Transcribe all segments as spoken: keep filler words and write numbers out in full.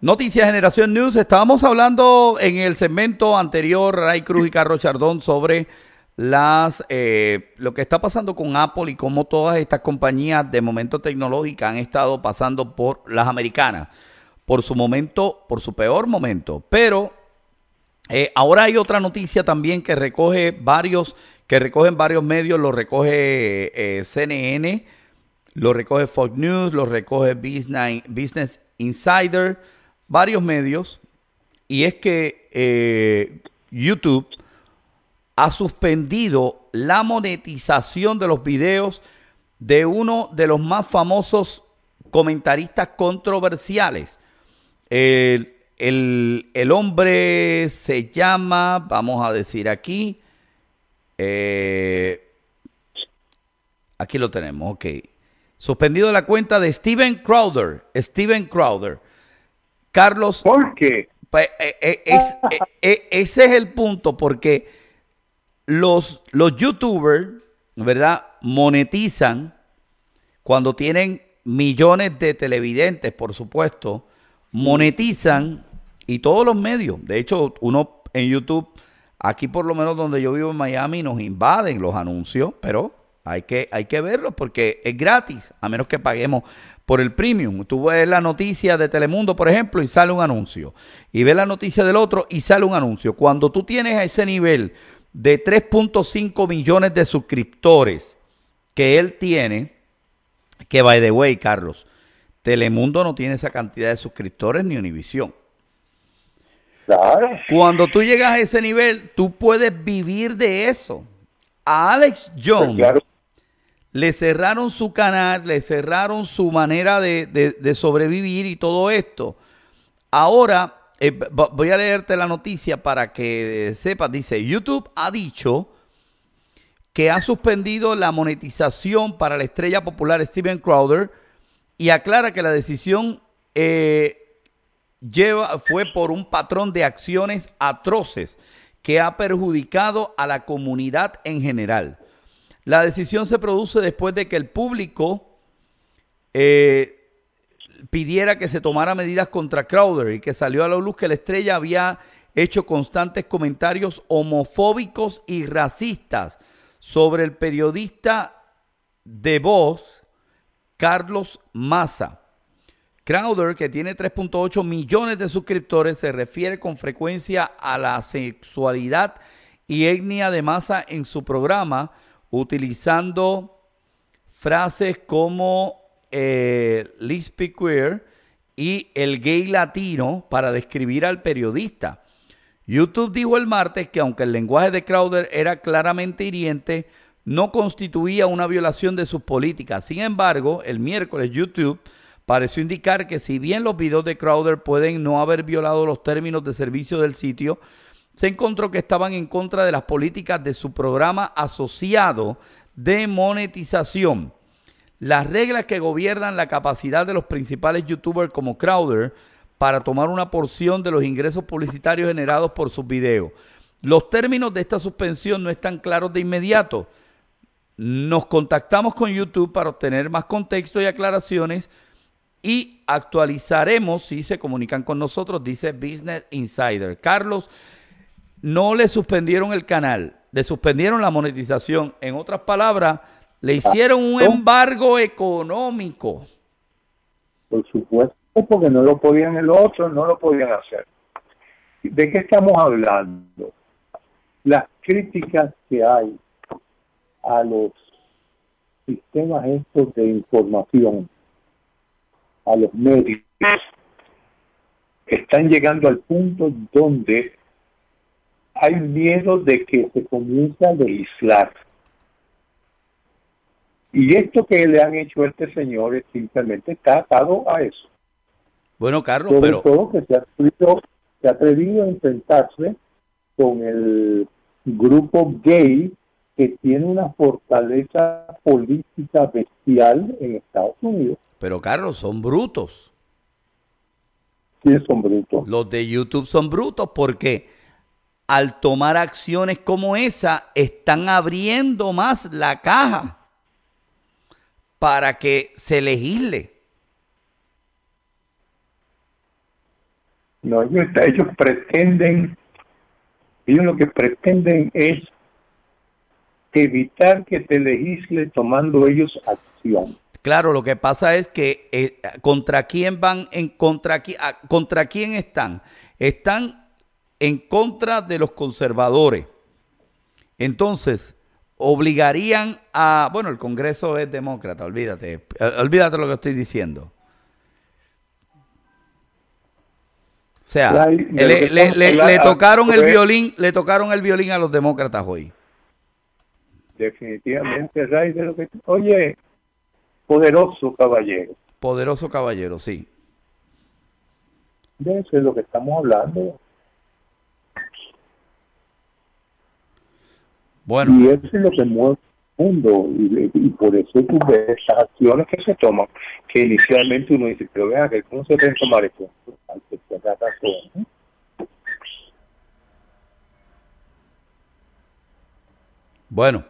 Noticias Generación News. Estábamos hablando en el segmento anterior, Ray Cruz y Carlos Chardón, sobre las eh, lo que está pasando con Apple y cómo todas estas compañías de momento tecnológicas han estado pasando por las americanas, por su momento, por su peor momento. Pero eh, ahora hay otra noticia también que recoge varios, que recogen varios medios, lo recoge eh, C N N, lo recoge Fox News, lo recoge Business, Business Insider, varios medios, y es que eh, YouTube ha suspendido la monetización de los videos de uno de los más famosos comentaristas controversiales. El, el, el hombre se llama, vamos a decir aquí, eh, aquí lo tenemos, ok. Suspendido la cuenta de Steven Crowder. Steven Crowder. Carlos. ¿Por qué? Pues, eh, eh, es, eh, eh, ese es el punto, porque los, los youtubers, ¿verdad?, monetizan cuando tienen millones de televidentes, por supuesto, monetizan, y todos los medios. De hecho, uno en YouTube, aquí por lo menos donde yo vivo en Miami, nos invaden los anuncios, pero hay que, hay que verlos porque es gratis, a menos que paguemos por el premium. Tú ves la noticia de Telemundo, por ejemplo, y sale un anuncio. Y ves la noticia del otro y sale un anuncio. Cuando tú tienes a ese nivel de tres punto cinco millones de suscriptores que él tiene, que by the way, Carlos, Telemundo no tiene esa cantidad de suscriptores ni Univisión. Claro. Cuando tú llegas a ese nivel, tú puedes vivir de eso. A Alex Jones, Pues claro, le cerraron su canal, le cerraron su manera de, de, de sobrevivir y todo esto. Ahora, eh, voy a leerte la noticia para que sepas. Dice, YouTube ha dicho que ha suspendido la monetización para la estrella popular Steven Crowder y aclara que la decisión eh, lleva, fue por un patrón de acciones atroces que ha perjudicado a la comunidad en general. La decisión se produce después de que el público eh, pidiera que se tomara medidas contra Crowder y que salió a la luz que la estrella había hecho constantes comentarios homofóbicos y racistas sobre el periodista de voz Carlos Maza. Crowder, que tiene tres punto ocho millones de suscriptores, se refiere con frecuencia a la sexualidad y etnia de Maza en su programa, utilizando frases como eh, lesbian queer y el gay latino para describir al periodista. YouTube dijo el martes que aunque el lenguaje de Crowder era claramente hiriente, no constituía una violación de sus políticas. Sin embargo, el miércoles YouTube pareció indicar que si bien los videos de Crowder pueden no haber violado los términos de servicio del sitio, se encontró que estaban en contra de las políticas de su programa asociado de monetización. Las reglas que gobiernan la capacidad de los principales youtubers como Crowder para tomar una porción de los ingresos publicitarios generados por sus videos. Los términos de esta suspensión no están claros de inmediato. Nos contactamos con YouTube para obtener más contexto y aclaraciones y actualizaremos si se comunican con nosotros, dice Business Insider. Carlos, no le suspendieron el canal, le suspendieron la monetización. En otras palabras, le hicieron un embargo económico. por supuesto, porque no lo podían el otro, no lo podían hacer. ¿De qué estamos hablando? Las críticas que hay a los sistemas estos de información, a los medios, están llegando al punto donde hay miedo de que se comience a legislar. Y esto que le han hecho a este señor es simplemente está atado a eso. Bueno, Carlos, Sobre pero... todo que se ha, atrevido, se ha atrevido a enfrentarse con el grupo gay que tiene una fortaleza política bestial en Estados Unidos. Pero, Carlos, son brutos. ¿Quiénes son brutos? Los de YouTube son brutos porque al tomar acciones como esa, están abriendo más la caja para que se legisle. No, ellos, ellos pretenden, ellos lo que pretenden es evitar que te legisle tomando ellos acción. Claro, lo que pasa es que eh, contra quién van, en contra, contra quién están. Están en contra de los conservadores. Entonces, obligarían a... Bueno, el Congreso es demócrata, olvídate. Olvídate lo que estoy diciendo. O sea, le, le, le, le tocaron el violín, le tocaron el violín a los demócratas hoy. Definitivamente, Ray, de lo que... Oye, poderoso caballero. Poderoso caballero, sí. De eso es lo que estamos hablando. Bueno. Y eso es lo que mueve el mundo. Y, y por eso tú ves esas acciones que se toman, que inicialmente uno dice, pero vea, que ¿cómo se deben tomar esto? Bueno.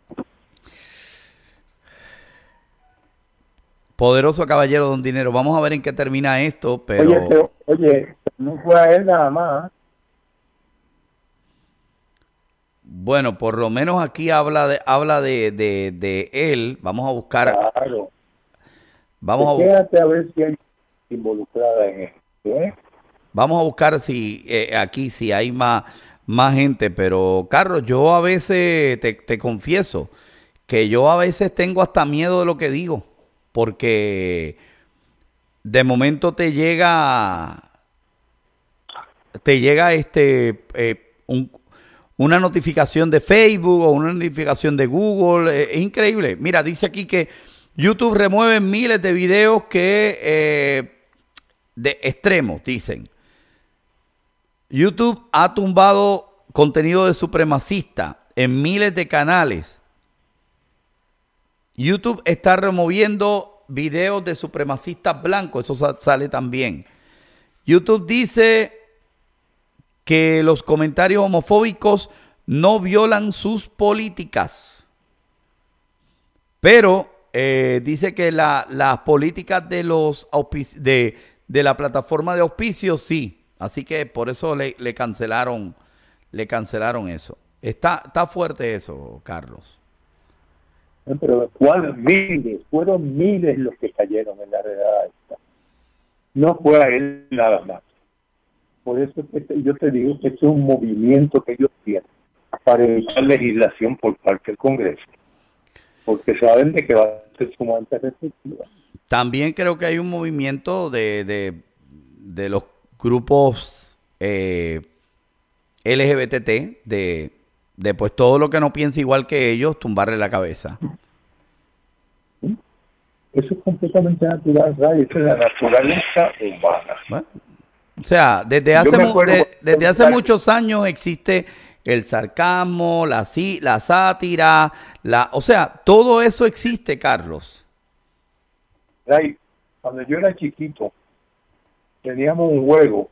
Poderoso caballero Don Dinero. Vamos a ver en qué termina esto, pero... Oye, pero, oye, no fue a él nada más. Bueno, por lo menos aquí habla de habla de, de, de él. Vamos a buscar... Claro. Vamos a, Quédate a ver si hay involucrada en esto, ¿eh? Vamos a buscar si eh, aquí si hay más, más gente. Pero, Carlos, yo a veces, te, te confieso, que yo a veces tengo hasta miedo de lo que digo. Porque de momento te llega te llega este eh, un, una notificación de Facebook o una notificación de Google. Eh, es increíble. Mira, dice aquí que YouTube remueve miles de videos que eh, de extremos, dicen. YouTube ha tumbado contenido de supremacista en miles de canales. YouTube está removiendo videos de supremacistas blancos. Eso sale también. YouTube dice que los comentarios homofóbicos no violan sus políticas. Pero eh, dice que la, las políticas de, los de, de la plataforma de auspicios sí. Así que por eso le, le cancelaron, le cancelaron eso. Está, está fuerte eso, Carlos. Pero ¿cuál? Miles, fueron miles los que cayeron en la redada esta. No fue a él nada más. Por eso yo te digo que es un movimiento que ellos tienen para evitar legislación por parte del Congreso, porque saben de que va a ser sumamente restrictiva. También creo que hay un movimiento de, de, de los grupos eh, L G B T T, de de pues todo lo que no piensa igual que ellos, tumbarle la cabeza. Eso es completamente natural, Ray. Esa es la naturaleza humana. Bueno, o sea, desde hace, mu de, desde hace muchos años existe el sarcasmo, la, la sátira, la, o sea, todo eso existe, Carlos. Ray, cuando yo era chiquito, teníamos un juego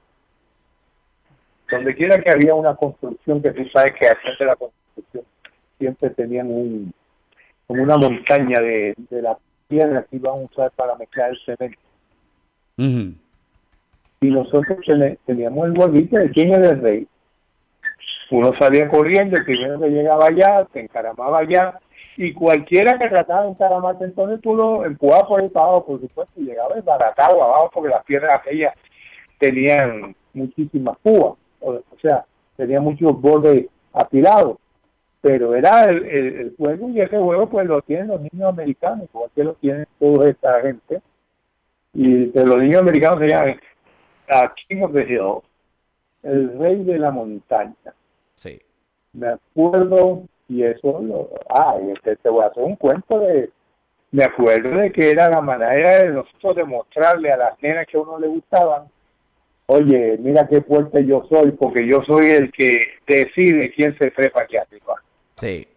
donde quiera que había una construcción, que tú sabes que al frente de la construcción siempre tenían un como una montaña de, de la piedra que iban a usar para mezclar el cemento. Uh-huh. Y nosotros teníamos el huevito de quién era el rey. Uno salía corriendo, el primero que llegaba allá, se encaramaba allá, y cualquiera que trataba de encaramarte, entonces tú lo empujabas por el abajo, por supuesto, y llegaba desbaratado abajo, porque las piedras aquellas tenían muchísimas púas. O sea, tenía muchos bordes apilados, pero era el, el, el juego, y ese juego pues lo tienen los niños americanos, igual que lo tienen toda esta gente, y de los niños americanos se llaman a King of the Hill, el rey de la montaña. Sí. Me acuerdo, y eso lo, ah, y este, te voy a hacer un cuento de, me acuerdo de que era la manera de nosotros demostrarle a las nenas que a uno le gustaban, oye, mira qué fuerte yo soy, porque yo soy el que decide quién se trepa aquí arriba. Sí.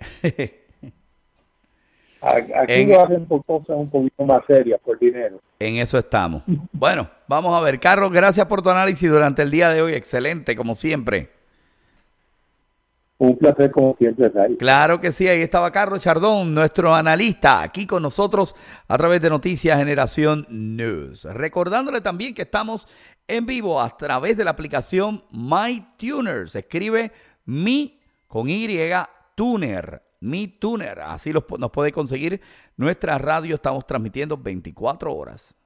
Aquí en, lo hacen por cosas un poquito más serias, por dinero. En eso estamos. Bueno, vamos a ver. Carlos, gracias por tu análisis durante el día de hoy. Excelente, como siempre. Un placer como siempre, Ray. Claro que sí, ahí estaba Carlos Chardón, nuestro analista, aquí con nosotros a través de Noticias Generación News. Recordándole también que estamos en vivo a través de la aplicación MyTuner. Se escribe Mi con Y, Tuner, Mi Tuner. Así los, nos puede conseguir nuestra radio. Estamos transmitiendo veinticuatro horas.